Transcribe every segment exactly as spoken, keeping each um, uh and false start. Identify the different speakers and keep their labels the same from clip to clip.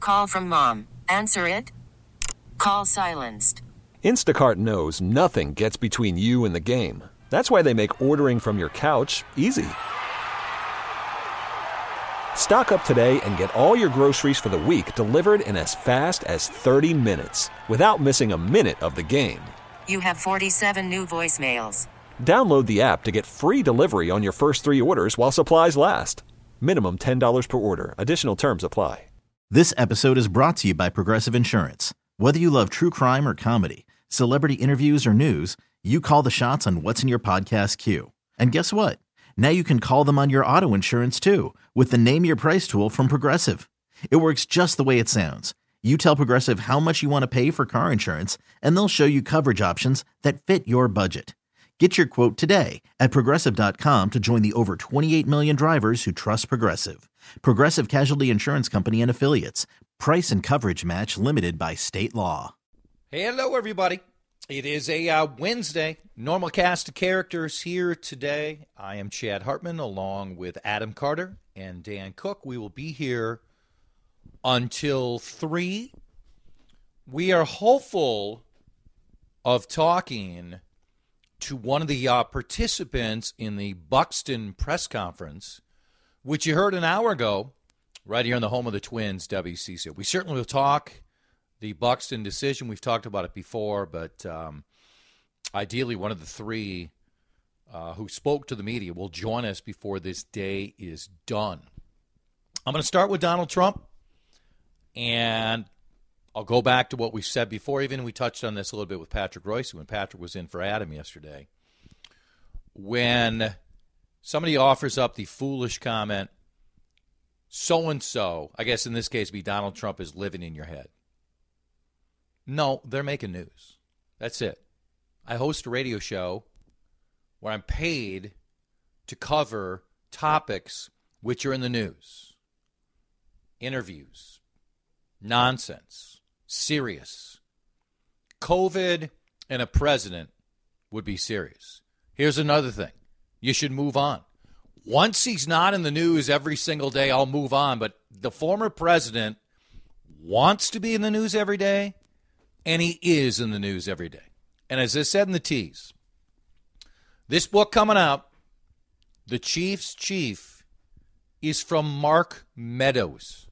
Speaker 1: Call from mom. Answer it. Call silenced.
Speaker 2: Instacart knows nothing gets between you and the game. That's why they make ordering from your couch easy. Stock up today and get all your groceries for the week delivered in as fast as thirty minutes without missing a minute of the game.
Speaker 1: You have forty-seven new voicemails.
Speaker 2: Download the app to get free delivery on your first three orders while supplies last. Minimum ten dollars per order. Additional terms apply.
Speaker 3: This episode is brought to you by Progressive Insurance. Whether you love true crime or comedy, celebrity interviews or news, you call the shots on what's in your podcast queue. And guess what? Now you can call them on your auto insurance too with the Name Your Price tool from Progressive. It works just the way it sounds. You tell Progressive how much you want to pay for car insurance, and they'll show you coverage options that fit your budget. Get your quote today at Progressive dot com to join the over twenty-eight million drivers who trust Progressive. Progressive Casualty Insurance Company and Affiliates. Price and coverage match limited by state law.
Speaker 4: Hello, everybody. It is a uh, Wednesday. Normal cast of characters here today. I am Chad Hartman along with Adam Carter and Dan Cook. We will be here until three. We are hopeful of talking to one of the uh, participants in the Buxton press conference, which you heard an hour ago right here in the home of the Twins, W C C. We certainly will talk the Buxton decision. We've talked about it before, but um, ideally one of the three uh, who spoke to the media will join us before this day is done. I'm going to start with Donald Trump, and I'll go back to what we said before. Even we touched on this a little bit with Patrick Royce when Patrick was in for Adam yesterday. When somebody offers up the foolish comment, so-and-so, I guess in this case be Donald Trump, is living in your head. No, they're making news. That's it. I host a radio show where I'm paid to cover topics which are in the news. Interviews. Nonsense. Serious. COVID and a president would be serious. Here's another thing. You should move on. Once he's not in the news every single day, I'll move on. But the former president wants to be in the news every day, and he is in the news every day. And as I said in the tease, this book coming out, The Chief's Chief, is from Mark Meadows.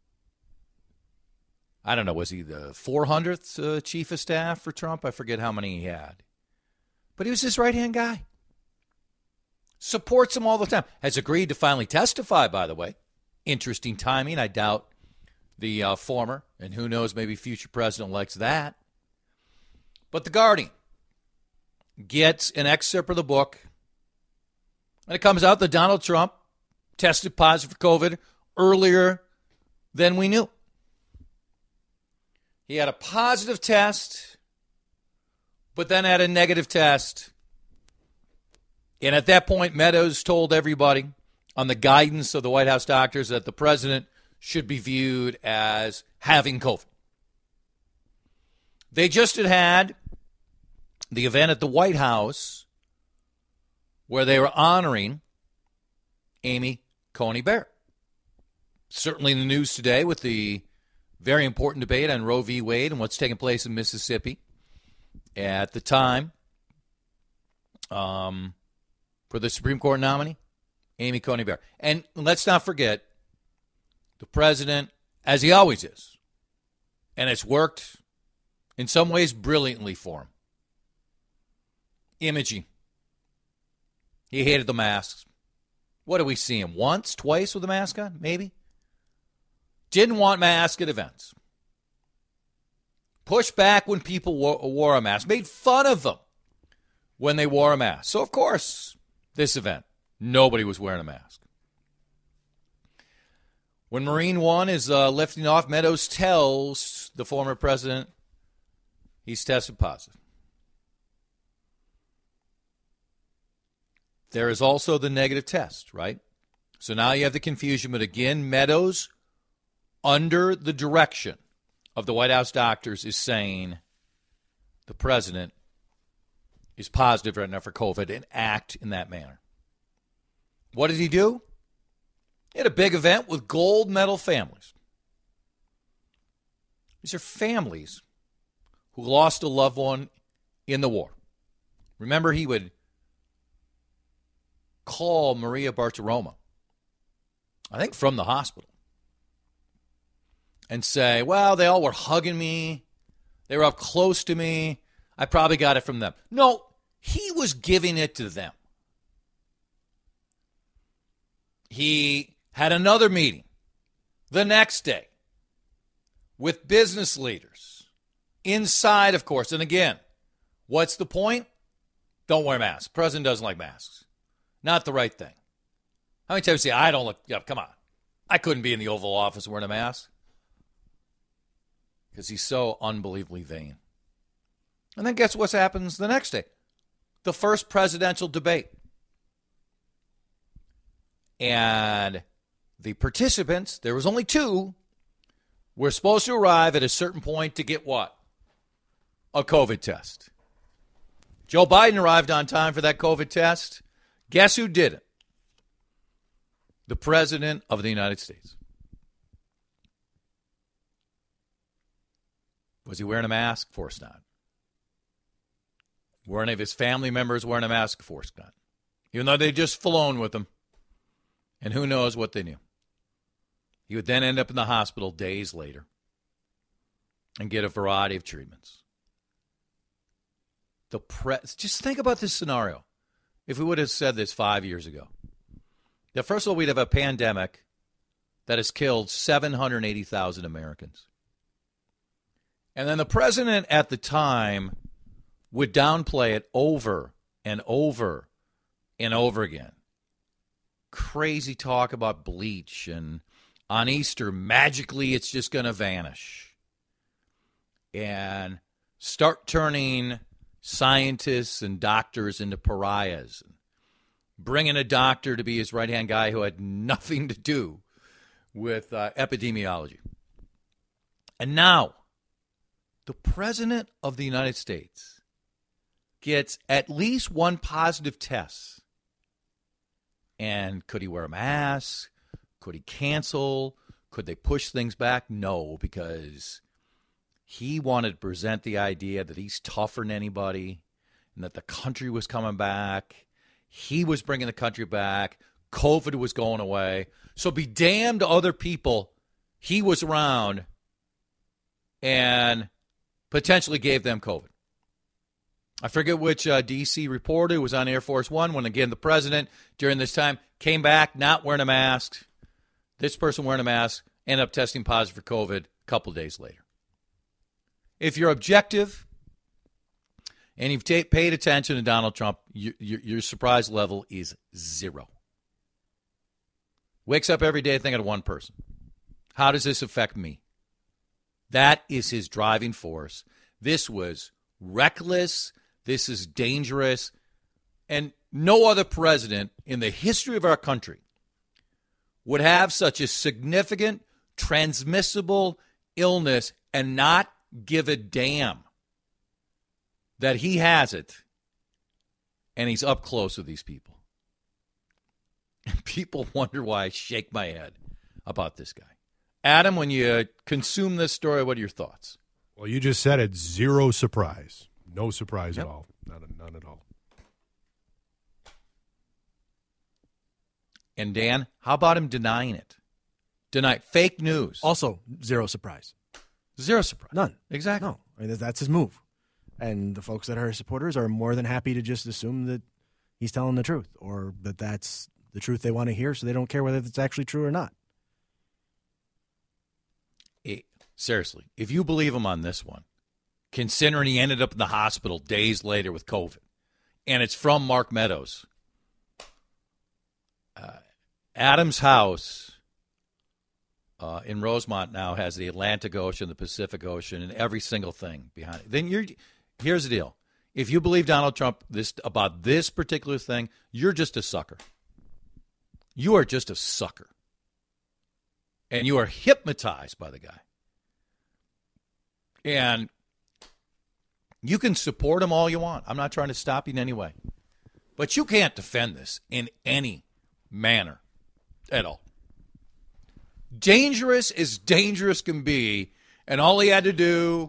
Speaker 4: I don't know, was he the four hundredth uh, chief of staff for Trump? I forget how many he had. But he was his right-hand guy. Supports him all the time. Has agreed to finally testify, by the way. Interesting timing. I doubt the uh, former, and who knows, maybe future president likes that. But The Guardian gets an excerpt of the book, and it comes out that Donald Trump tested positive for COVID earlier than we knew. He had a positive test, but then had a negative test. And at that point, Meadows told everybody on the guidance of the White House doctors that the president should be viewed as having COVID. They just had had the event at the White House where they were honoring Amy Coney Barrett. Certainly in the news today with the very important debate on Roe v. Wade and what's taking place in Mississippi at the time. Um... For the Supreme Court nominee, Amy Coney Barrett. And let's not forget, the president, as he always is, and it's worked in some ways brilliantly for him. Imaging. He hated the masks. What do we see him? Once, twice with a mask on? Maybe. Didn't want masks at events. Pushed back when people wore, wore a mask. Made fun of them when they wore a mask. So, of course, this event, nobody was wearing a mask. When Marine One is uh, lifting off, Meadows tells the former president he's tested positive. There is also the negative test, right? So now you have the confusion. But again, Meadows, under the direction of the White House doctors, is saying the president is positive right now for COVID and act in that manner. What did he do? He had a big event with gold medal families. These are families who lost a loved one in the war. Remember, he would call Maria Bartiromo, I think from the hospital, and say, well, they all were hugging me. They were up close to me. I probably got it from them. No, he was giving it to them. He had another meeting the next day with business leaders inside, of course. And again, what's the point? Don't wear masks. President doesn't like masks. Not the right thing. How many times say, I don't look, yeah, come on. I couldn't be in the Oval Office wearing a mask. Because he's so unbelievably vain. And then guess what happens the next day? The first presidential debate. And the participants, there was only two, were supposed to arrive at a certain point to get what? A COVID test. Joe Biden arrived on time for that COVID test. Guess who did it? The President of the United States. Was he wearing a mask? Of course not. Were any of his family members wearing a mask? Of course not. Even though they'd just flown with him. And who knows what they knew. He would then end up in the hospital days later and get a variety of treatments. The pre- Just think about this scenario. If we would have said this five years ago. That first of all, we'd have a pandemic that has killed seven hundred eighty thousand Americans. And then the president at the time would downplay it over and over and over again. Crazy talk about bleach, and on Easter, magically it's just going to vanish. And start turning scientists and doctors into pariahs. Bringing a doctor to be his right-hand guy who had nothing to do with uh, epidemiology. And now, the President of the United States gets at least one positive test. And could he wear a mask? Could he cancel? Could they push things back? No, because he wanted to present the idea that he's tougher than anybody and that the country was coming back. He was bringing the country back. COVID was going away. So be damned to other people. He was around and potentially gave them COVID. I forget which uh, D C reporter was on Air Force One when, again, the president during this time came back not wearing a mask. This person wearing a mask ended up testing positive for COVID a couple days later. If you're objective and you've ta- paid attention to Donald Trump, you, your, your surprise level is zero. Wakes up every day thinking of one person. How does this affect me? That is his driving force. This was reckless. This is dangerous. And no other president in the history of our country would have such a significant, transmissible illness and not give a damn that he has it and he's up close with these people. And people wonder why I shake my head about this guy. Adam, when you consume this story, what are your thoughts?
Speaker 5: Well, you just said it. Zero surprise. No surprise
Speaker 4: Yep.
Speaker 5: at all. None, none at all.
Speaker 4: And Dan, how about him denying it? Deny fake news.
Speaker 6: Also, zero surprise.
Speaker 4: Zero surprise.
Speaker 6: None.
Speaker 4: Exactly.
Speaker 6: No. I mean, that's his move. And the folks that are his supporters are more than happy to just assume that he's telling the truth or that that's the truth they want to hear, so they don't care whether it's actually true or not.
Speaker 4: It, seriously, if you believe him on this one, considering he ended up in the hospital days later with COVID, and it's from Mark Meadows, uh, Adam's house uh, in Rosemont now has the Atlantic Ocean, the Pacific Ocean, and every single thing behind it. Then you're here's the deal: if you believe Donald Trump this about this particular thing, you're just a sucker. You are just a sucker. And you are hypnotized by the guy. And you can support him all you want. I'm not trying to stop you in any way. But you can't defend this in any manner at all. Dangerous as dangerous can be, And all he had to do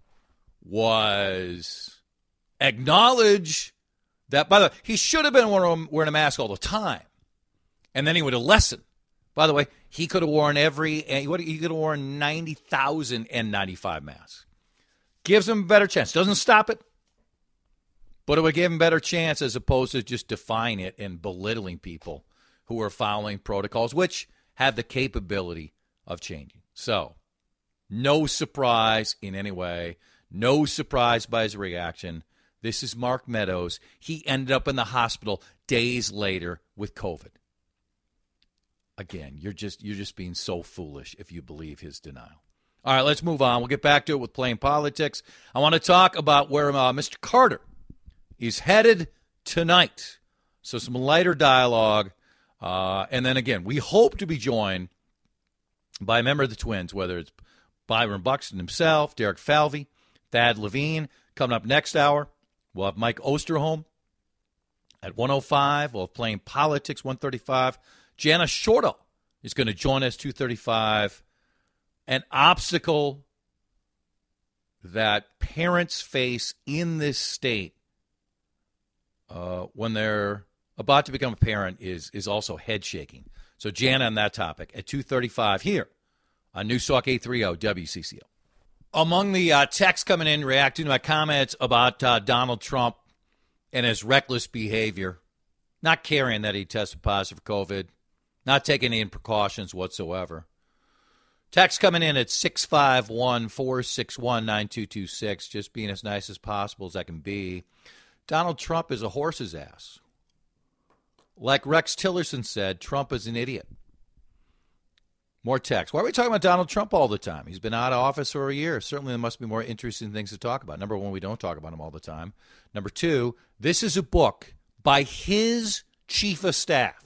Speaker 4: was acknowledge that, by the way, he should have been wearing a mask all the time. And then he would have lessened. By the way, he could have worn every, he could have worn ninety thousand N ninety-five masks. Gives him a better chance. Doesn't stop it, but it would give him a better chance as opposed to just defying it and belittling people who are following protocols, which have the capability of changing. So, no surprise in any way. No surprise by his reaction. This is Mark Meadows. He ended up in the hospital days later with COVID. Again, you're just you're just being so foolish if you believe his denial. All right, let's move on. We'll get back to it with Playing Politics. I want to talk about where uh, Mister Carter is headed tonight. So some lighter dialogue. Uh, and then, again, we hope to be joined by a member of the Twins, whether it's Byron Buxton himself, Derek Falvey, Thad Levine. Coming up next hour, we'll have Mike Osterholm at one oh five. We'll have Playing Politics, one thirty-five. Jana Shortall is going to join us, two thirty-five. An obstacle that parents face in this state uh, when they're about to become a parent is is also head shaking. So Jana on that topic at two thirty-five here on Newstalk eight thirty W C C O. Among the uh, texts coming in reacting to my comments about uh, Donald Trump and his reckless behavior, not caring that he tested positive for COVID, not taking any precautions whatsoever. Text coming in at six five one, four six one, nine two two six, just being as nice as possible as I can be. Donald Trump is a horse's ass. Like Rex Tillerson said, Trump is an idiot. More text. Why are we talking about Donald Trump all the time? He's been out of office for a year. Certainly there must be more interesting things to talk about. Number one, we don't talk about him all the time. Number two, this is a book by his chief of staff,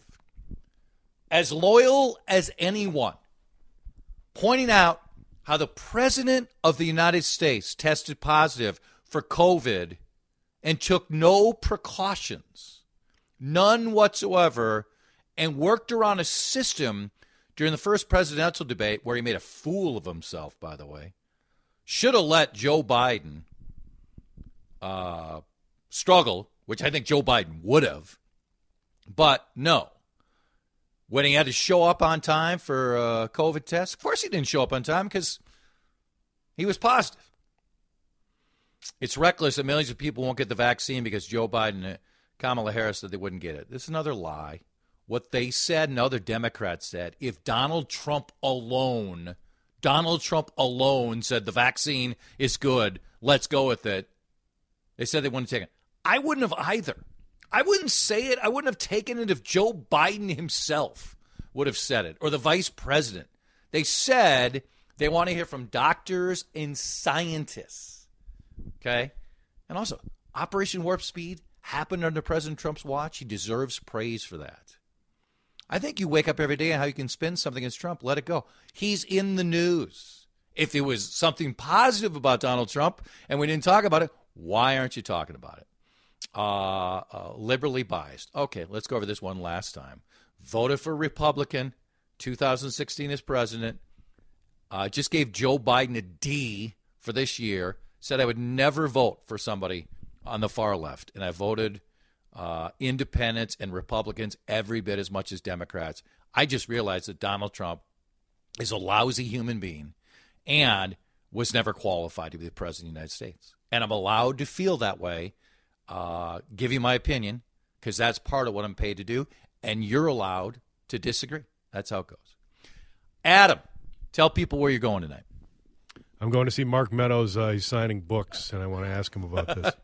Speaker 4: as loyal as anyone, pointing out how the President of the United States tested positive for COVID and took no precautions, none whatsoever, and worked around a system during the first presidential debate where he made a fool of himself, by the way. Should have let Joe Biden uh, struggle, which I think Joe Biden would have, but no. When he had to show up on time for a COVID test, of course he didn't show up on time because he was positive. It's reckless that millions of people won't get the vaccine because Joe Biden and Kamala Harris said they wouldn't get it. This is another lie. What they said and other Democrats said, if Donald Trump alone, Donald Trump alone said the vaccine is good, let's go with it, they said they wouldn't take it. I wouldn't have either. I wouldn't say it. I wouldn't have taken it if Joe Biden himself would have said it, or the vice president. They said they want to hear from doctors and scientists. Okay? And also, Operation Warp Speed happened under President Trump's watch. He deserves praise for that. I think you wake up every day and how you can spin something against Trump, let it go. He's in the news. If it was something positive about Donald Trump and we didn't talk about it, why aren't you talking about it? Uh, uh, liberally biased. Okay, let's go over this one last time. Voted for Republican, two thousand sixteen as president. Uh, just gave Joe Biden a D for this year. Said I would never vote for somebody on the far left. And I voted uh, independents and Republicans every bit as much as Democrats. I just realized that Donald Trump is a lousy human being and was never qualified to be the president of the United States. And I'm allowed to feel that way. Uh, give you my opinion, because that's part of what I'm paid to do, and you're allowed to disagree. That's how it goes. Adam, tell people where you're going tonight.
Speaker 5: I'm going to see Mark Meadows. Uh, he's signing books, and I want to ask him about this.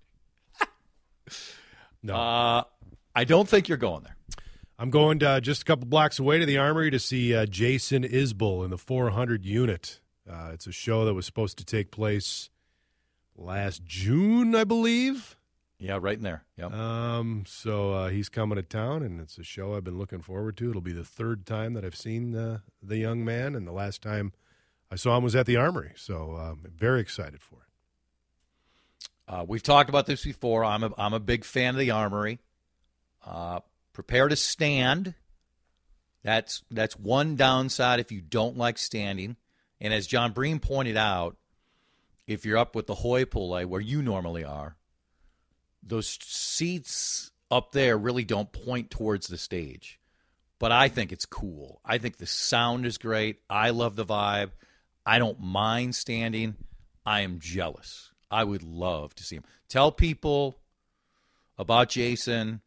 Speaker 5: No.
Speaker 4: Uh, I don't think you're going there.
Speaker 5: I'm going to, uh, just a couple blocks away to the Armory to see uh, Jason Isbell in the four hundred unit. Uh, it's a show that was supposed to take place last June, I believe.
Speaker 4: Yeah, right in there. Yep.
Speaker 5: Um, so uh, he's coming to town, and it's a show I've been looking forward to. It'll be the third time that I've seen uh, the young man, and the last time I saw him was at the Armory. So I'm um, very excited for it.
Speaker 4: Uh, we've talked about this before. I'm a, I'm a big fan of the Armory. Uh, prepare to stand. That's that's one downside if you don't like standing. And as John Breen pointed out, if you're up with the hoi polloi where you normally are, those seats up there really don't point towards the stage. But I think it's cool. I think the sound is great. I love the vibe. I don't mind standing. I am jealous. I would love to see him. Tell people about Jason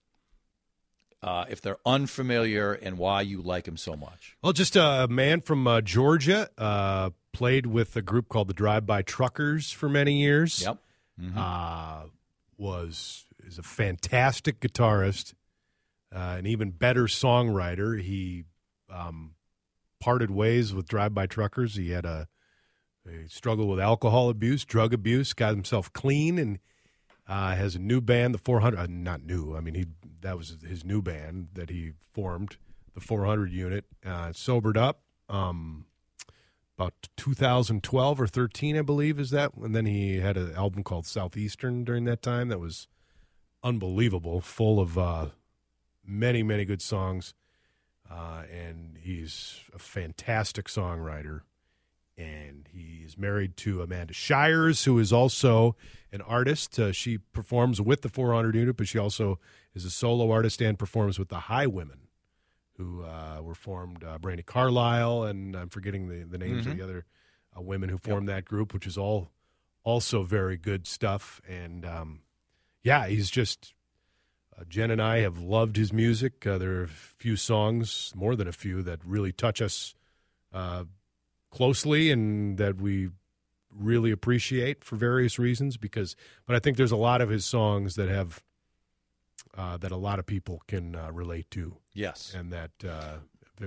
Speaker 4: uh, if they're unfamiliar and why you like him so much.
Speaker 5: Well, just a man from uh, Georgia, uh, played with a group called the Drive-By Truckers for many years.
Speaker 4: Yep. Mm-hmm.
Speaker 5: Uh, was is a fantastic guitarist, uh, an even better songwriter. He um, parted ways with Drive-By Truckers. He had a, a struggle with alcohol abuse, drug abuse, got himself clean, and uh, has a new band, the four hundred. Uh, not new. I mean, he that was his new band that he formed, the four hundred unit. Uh, sobered up. Um, About two thousand twelve or thirteen, I believe, is that. And then he had an album called Southeastern during that time that was unbelievable, full of uh, many, many good songs. Uh, and he's a fantastic songwriter. And he is married to Amanda Shires, who is also an artist. Uh, she performs with the four hundred unit, but she also is a solo artist and performs with the Highwomen, who uh, were formed, uh, Brandi Carlile, and I'm forgetting the, the names
Speaker 4: Mm-hmm.
Speaker 5: of the other uh, women who formed yep. that group, which is all also very good stuff. And, um, yeah, he's just uh, – Jen and I have loved his music. Uh, there are a few songs, more than a few, that really touch us uh, closely and that we really appreciate for various reasons. Because, But I think there's a lot of his songs that have – Uh, that a lot of people can uh, relate to.
Speaker 4: Yes.
Speaker 5: And that uh,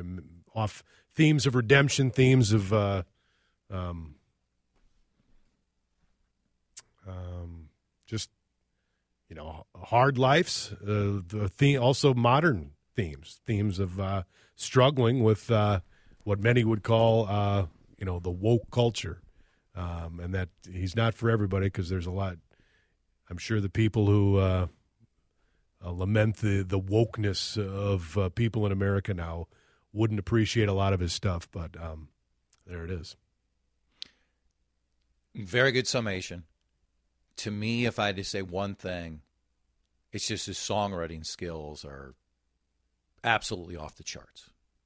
Speaker 5: off themes of redemption, themes of uh, um, um, just, you know, hard lives, uh, the theme, also modern themes, themes of uh, struggling with uh, what many would call, uh, you know, the woke culture. Um, and that he's not for everybody because there's a lot, I'm sure the people who uh, – Uh, lament the, the wokeness of uh, people in America now wouldn't appreciate a lot of his stuff, but um, there it is.
Speaker 4: Very good summation. To me, if I had to say one thing, it's just his songwriting skills are absolutely off the charts.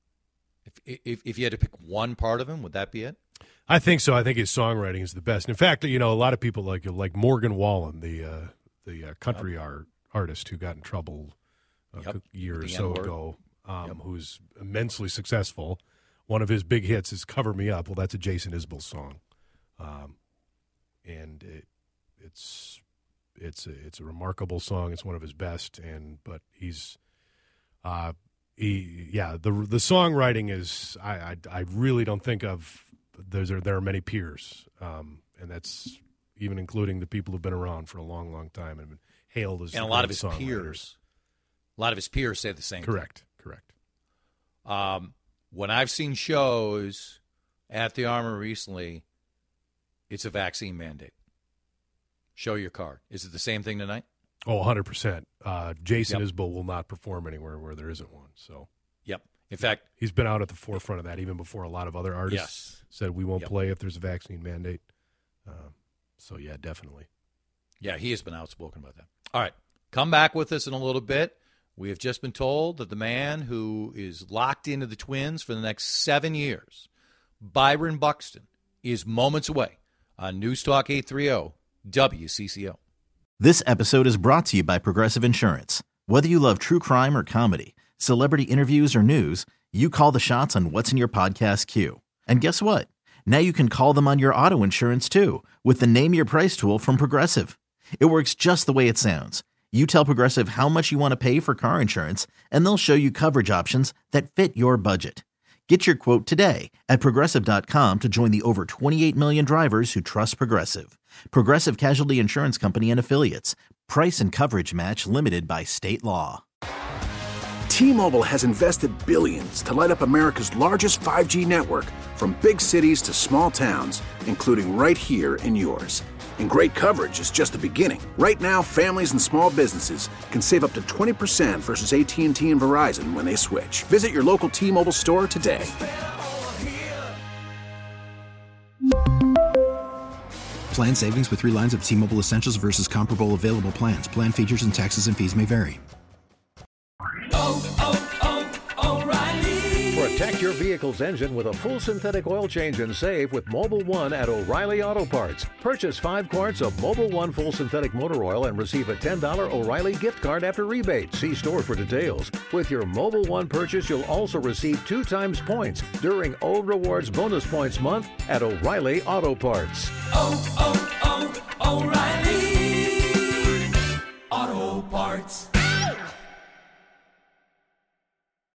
Speaker 4: If, if, if you had to pick one part of him, would that be it?
Speaker 5: I think so. I think his songwriting is the best. In fact, you know, a lot of people like like Morgan Wallen, the uh, the uh, country yep. art. artist who got in trouble a
Speaker 4: yep.
Speaker 5: year or
Speaker 4: the
Speaker 5: so
Speaker 4: N-word.
Speaker 5: ago, um,
Speaker 4: yep.
Speaker 5: who's immensely successful. One of his big hits is "Cover Me Up." Well, that's a Jason Isbell song, um, and it, it's it's a, it's a remarkable song. It's one of his best, and but he's uh, he yeah the the songwriting is I I, I really don't think of there's there, there are many peers, um, and that's even including the people who've been around for a long long time and. Hailed as
Speaker 4: and a lot of his peers, a lot of his peers say the same.
Speaker 5: Correct,
Speaker 4: thing.
Speaker 5: correct.
Speaker 4: Um, when I've seen shows at the Armory recently, it's a vaccine mandate. Show your card. Is it the same thing tonight?
Speaker 5: Oh, one hundred percent. Uh, Jason
Speaker 4: yep.
Speaker 5: Isbell will not perform anywhere where there isn't one. So,
Speaker 4: yep. In fact,
Speaker 5: he's been out at the forefront of that even before a lot of other artists
Speaker 4: yes.
Speaker 5: said we won't
Speaker 4: yep.
Speaker 5: play if there's a vaccine mandate. Uh, so, yeah, definitely.
Speaker 4: Yeah, he has been outspoken about that. All right, come back with us in a little bit. We have just been told that the man who is locked into the Twins for the next seven years, Byron Buxton, is moments away on News Talk eight thirty W C C O.
Speaker 3: This episode is brought to you by Progressive Insurance. Whether you love true crime or comedy, celebrity interviews or news, you call the shots on what's in your podcast queue. And guess what? Now you can call them on your auto insurance too with the Name Your Price tool from Progressive. It works just the way it sounds. You tell Progressive how much you want to pay for car insurance, and they'll show you coverage options that fit your budget. Get your quote today at Progressive dot com to join the over twenty-eight million drivers who trust Progressive. Progressive Casualty Insurance Company and Affiliates. Price and coverage match limited by state law.
Speaker 7: T-Mobile has invested billions to light up America's largest five G network, from big cities to small towns, including right here in yours. And great coverage is just the beginning. Right now, families and small businesses can save up to twenty percent versus A T and T and Verizon when they switch. Visit your local T-Mobile store today.
Speaker 8: Plan savings with three lines of T-Mobile Essentials versus comparable available plans. Plan features and taxes and fees may vary.
Speaker 9: Oh, oh, oh, O'Reilly.
Speaker 10: Protect your vehicle's engine with a full synthetic oil change and save with Mobil one at O'Reilly Auto Parts. Purchase five quarts of Mobil one full synthetic motor oil and receive a ten dollars O'Reilly gift card after rebate. See store for details. With your Mobil one purchase, you'll also receive two times points during O Rewards Bonus Points Month at O'Reilly Auto Parts.
Speaker 9: Oh, oh, oh, O'Reilly Auto Parts.